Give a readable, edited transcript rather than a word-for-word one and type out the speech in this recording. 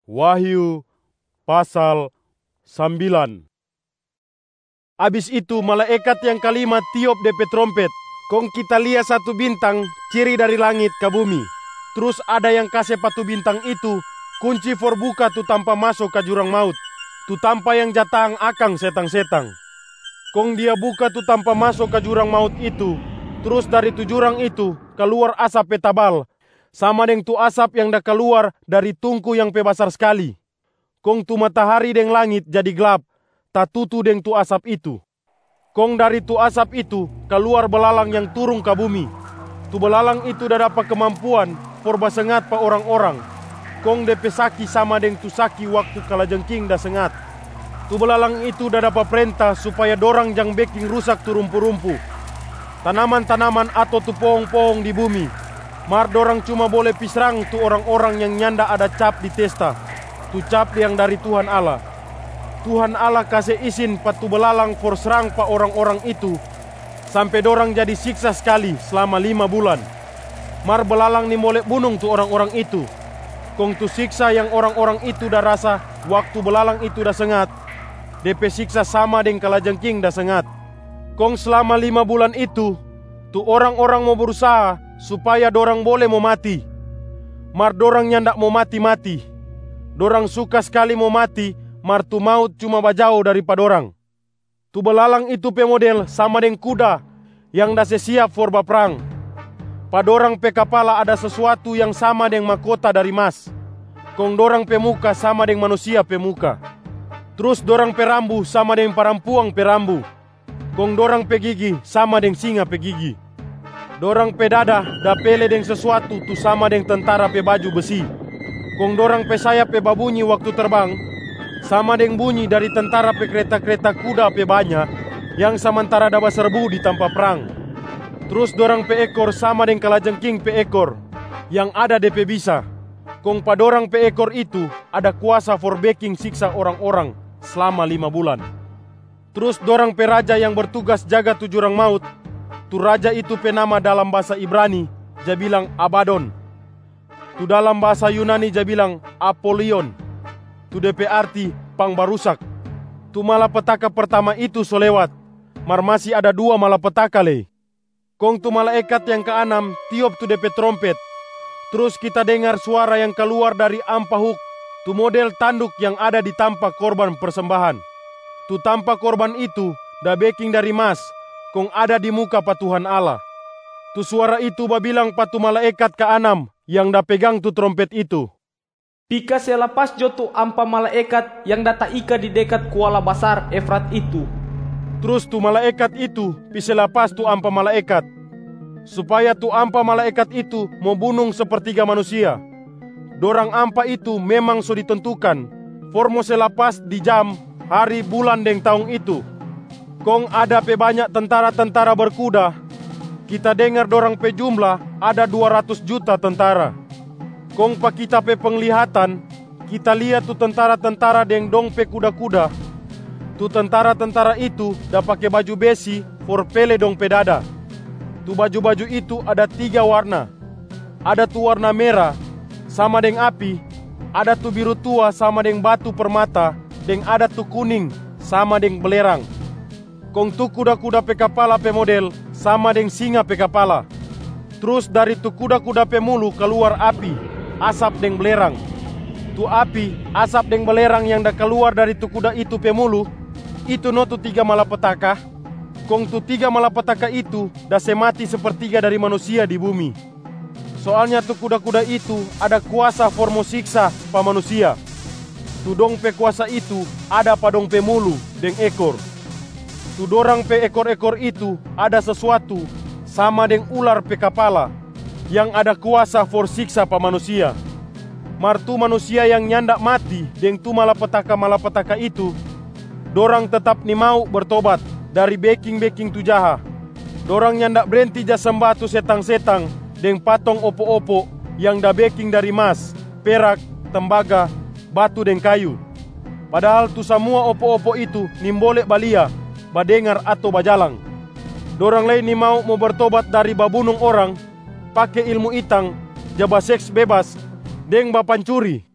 Wahyu pasal 9. Abis itu malaikat yang kelima tiup DP trompet. Kong kita lihat satu bintang ciri dari langit ke bumi. Terus ada yang kasih patu bintang itu kunci for buka tu tanpa masuk ke jurang maut. Tu tanpa yang jatang akang setang-setang. Kong dia buka tu tanpa masuk ke jurang maut itu. Terus dari tu jurang itu keluar asap petabal. Sama deng tu asap yang dah keluar dari tungku yang besar sekali. Kong tu matahari deng langit jadi gelap, tatutu deng tu asap itu. Kong dari tu asap itu keluar belalang yang turun ke bumi. Tu belalang itu dah dapat kemampuan for basengat pa orang-orang. Kong DP saki sama deng tu saki waktu kalajengking dah sengat. Tu belalang itu dah dapat perintah supaya dorang jang beking rusak tu rumpu-rumpu, tanaman-tanaman atau tu pohong-pohong di bumi. Mar dorang cuma boleh pisrang tu orang-orang yang nyanda ada cap di testa. Tu cap yang dari Tuhan Allah. Tuhan Allah kasih izin pa tu belalang for serang pa orang-orang itu sampai dorang jadi siksa sekali selama 5 bulan. Mar belalang ni boleh bunuh tu orang-orang itu. Kong tu siksa yang orang-orang itu dah rasa waktu belalang itu dah sengat, DP siksa sama deng kalajengking dah sengat. Kong selama 5 bulan itu tu orang-orang mau berusaha supaya dorang boleh mau mati. Mar dorang nyandak mau mati-mati. Dorang suka sekali mau mati, mar tu maut cuma bajau daripada dorang. Tu belalang itu pe model sama deng kuda yang dah siap for baperang. Pa dorang pe kepala ada sesuatu yang sama deng mahkota dari emas. Kong dorang pe muka sama deng manusia pe muka. Terus dorang pe rambu sama deng parampuang pe rambu. Kong dorang pe gigi sama deng singa pe gigi. Dorang pe dada dah pele deng sesuatu tu sama deng tentara pe baju besi. Kong dorang pe sayap pe babunyi waktu terbang sama deng bunyi dari tentara pe kereta-kereta kuda pe banyak yang sementara dah berserbu di tempat perang. Terus dorang pe ekor sama deng kalajengking pe ekor yang ada DP bisa. Kong pa dorang pe ekor itu ada kuasa for baking siksa orang-orang selama 5 bulan. Terus dorang pe raja yang bertugas jaga tu jurang maut. Tu raja itu pe nama dalam bahasa Ibrani ja bilang Abaddon. Tu dalam bahasa Yunani ja bilang Apollyon. Tu DP arti pangbarusak. Tu malapetaka pertama itu so lewat, mar masih ada 2 malapetaka le. Kong tu malaikat yang ke-6 tiup tu DP trompet. Terus kita dengar suara yang keluar dari ampahuk, tu model tanduk yang ada di tampak korban persembahan. Tu tampak korban itu dah baking dari emas, kong ada di muka pa Tuhan Allah. Tu suara itu babilang pa tu malaikat ke-6 yang dah pegang tu trompet itu. Pika selepas jo tu ampa malaikat yang data ika di dekat kuala besar Efrat itu. Terus tu malaikat itu pise lepas tu ampa malaikat, supaya tu ampa malaikat itu mau bunuh sepertiga manusia. Dorang ampa itu memang so ditentukan, formo selepas di jam, hari, bulan deng tahun itu. Kong ada pe banyak tentara-tentara berkuda. Kita dengar dorang pe jumlah ada 200 juta tentara. Kong pa kita pe penglihatan, kita lihat tu tentara-tentara deng dong pe kuda-kuda. Tu tentara-tentara itu dah pakai baju besi for pele dong pe dada. Tu baju-baju itu ada 3 warna. Ada tu warna merah sama deng api, ada tu biru tua sama deng batu permata, deng ada tu kuning sama deng belerang. Kong tu kuda-kuda pe kepala pe model sama deng singa pe kepala. Terus dari tu kuda-kuda pe mulu keluar api, asap deng belerang. Tu api, asap deng belerang yang dah keluar dari tu kuda itu pe mulu, itu no tu 3 malapetaka. Kong tu 3 malapetaka itu dah semati sepertiga dari manusia di bumi. Soalnya tu kuda-kuda itu ada kuasa for mo siksa pa manusia. Tu dong pe kuasa itu ada pa dong pe mulu deng ekor. Tu dorang pe ekor-ekor itu ada sesuatu sama deng ular pe kepala yang ada kuasa for siksa pa manusia. Mar tu manusia yang nyandak mati deng tu malapetaka-malapetaka itu, dorang tetap ni mau bertobat dari baking-baking tu jaha. Dorang nyandak berhenti ja sembah tu setang-setang deng patong opo-opo yang dah baking dari emas, perak, tembaga, batu deng kayu. Padahal tu semua opo-opo itu nimbolek balia, badengar atau bajalang. Dorang lain ni mau bertobat dari babunung orang, pakai ilmu itang, jaba seks bebas, deng bapancuri.